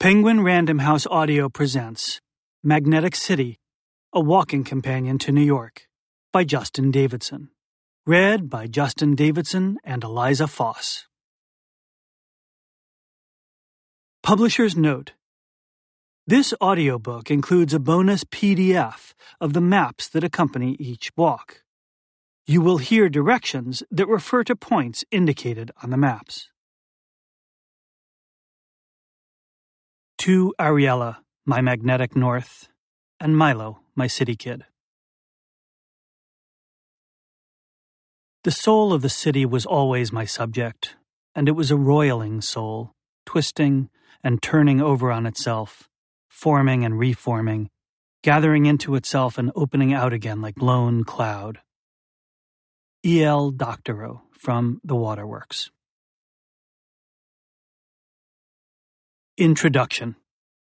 Penguin Random House Audio presents Magnetic City, A Walking Companion to New York by Justin Davidson. Read by Justin Davidson and Eliza Foss. Publisher's Note: this audiobook includes a bonus PDF of the maps that accompany each walk. You will hear directions that refer to points indicated on the maps. To Ariella, my magnetic north, and Milo, my city kid. The soul of the city was always my subject, and it was a roiling soul, twisting and turning over on itself, forming and reforming, gathering into itself and opening out again like blown cloud. E.L. Doctorow from The Waterworks. Introduction.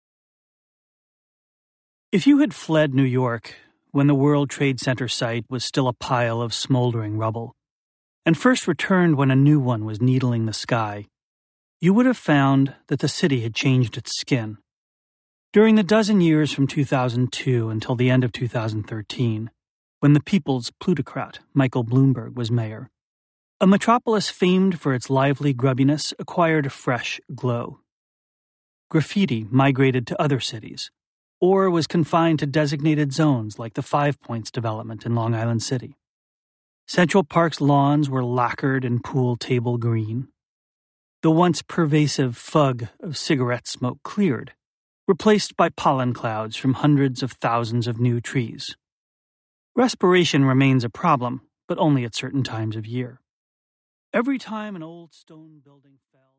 If you had fled New York when the World Trade Center site was still a pile of smoldering rubble, and first returned when a new one was needling the sky, you would have found that the city had changed its skin. During the dozen years from 2002 until the end of 2013, when the people's plutocrat, Michael Bloomberg, was mayor, a metropolis famed for its lively grubbiness acquired a fresh glow. Graffiti migrated to other cities, or was confined to designated zones like the Five Points development in Long Island City. Central Park's lawns were lacquered and pool table green. The once pervasive fug of cigarette smoke cleared, replaced by pollen clouds from hundreds of thousands of new trees. Respiration remains a problem, but only at certain times of year. Every time an old stone building fell...